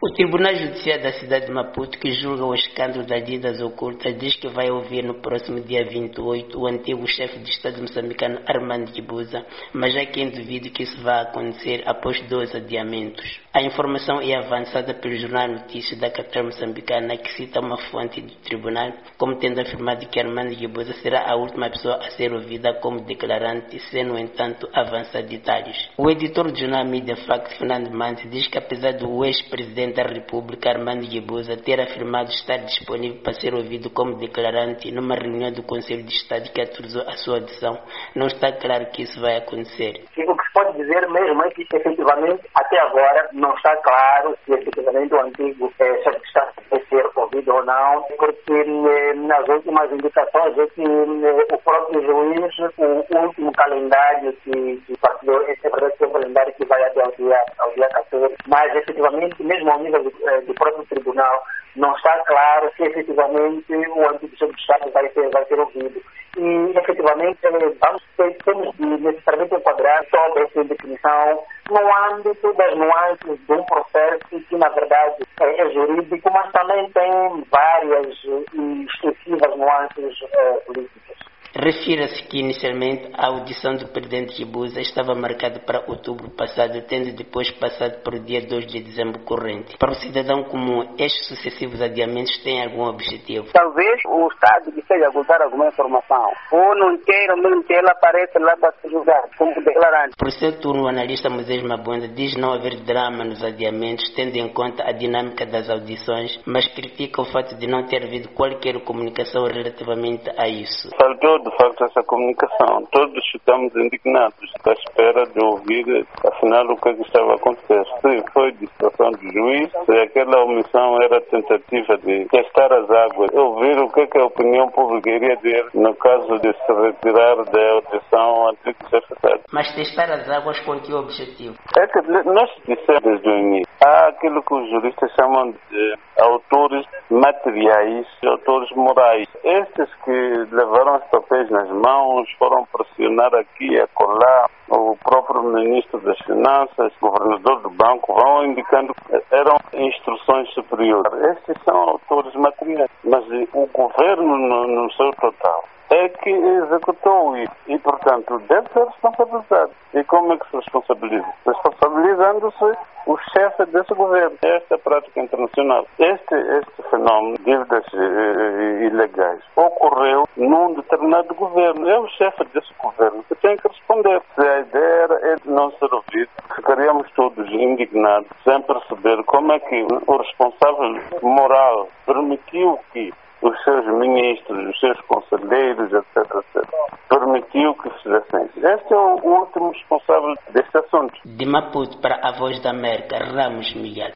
O Tribunal Judiciário da cidade de Maputo, que julga o escândalo das dívidas ocultas, diz que vai ouvir no próximo dia 28 o antigo chefe de Estado moçambicano Armando Guebuza, mas há quem duvide que isso vai acontecer após 2 adiamentos. A informação é avançada pelo jornal Notícias da capital moçambicana, que cita uma fonte do tribunal como tendo afirmado que Armando Guebuza será a última pessoa a ser ouvida como declarante, sem, no entanto, avançar detalhes. O editor do jornal Media Fact, Fernando Mantes, diz que apesar do ex-presidente da República, Armando Guebuza, ter afirmado estar disponível para ser ouvido como declarante numa reunião do Conselho de Estado que autorizou a sua audição, não está claro que isso vai acontecer. O que se pode dizer mesmo é que, efetivamente, até agora, não está claro se efetivamente o antigo chefe de Estado vai ser ouvido ou não, porque nas últimas indicações é que o próprio juiz, o último calendário que partilhou, esse é o calendário que vai até ao dia 14, mas efetivamente, mesmo ao nível do próprio tribunal, não está claro se efetivamente o antigo chefe de Estado vai ser ouvido. E efetivamente temos de necessariamente enquadrar toda essa definição no âmbito das nuances de um processo que na verdade é jurídico, mas também tem várias e excessivas nuances políticas. Refira-se que inicialmente a audição do presidente Guebuza estava marcada para outubro passado, tendo depois passado para o dia 2 de dezembro corrente. Para o cidadão comum, estes sucessivos adiamentos têm algum objetivo? Talvez o Estado deseje ocultar alguma informação, ou não queira mesmo que ela apareça lá para se julgar como declarante. Por seu turno, o analista Moisés Mabunda diz não haver drama nos adiamentos, tendo em conta a dinâmica das audições, mas critica o fato de não ter havido qualquer comunicação relativamente a isso. De facto, essa comunicação. Todos ficamos indignados à espera de ouvir, afinal, o que estava a acontecer. Se foi distração do juiz, se aquela omissão era tentativa de testar as águas, ouvir o que a opinião pública iria dizer no caso de se retirar da audição antigo chefe de Estado. Mas testar as águas com que objetivo? É que nós dissemos desde o início, há aquilo que os juristas chamam de autores materiais e autores morais. Estes que levaram os papéis nas mãos, foram pressionar aqui e acolá, o próprio ministro das Finanças, o governador do banco, vão indicando que eram instruções superiores. Estes são autores materiais, mas o governo no seu total é que executou isso e, portanto, deve ser responsabilizado. E como é que se responsabiliza? Responsabilizando-se o chefe desse governo. Esta é a prática internacional. Este fenómeno de dívidas ilegais ocorreu num determinado governo. É o chefe desse governo que tem que responder. Se a ideia era não ser ouvido, ficaríamos todos indignados sem perceber como é que o responsável moral permitiu que os seus ministros, os seus conselheiros, etc., permitiu que fizessem isso. Este é o último responsável deste assunto. De Maputo para a Voz da América, Ramos Miguel.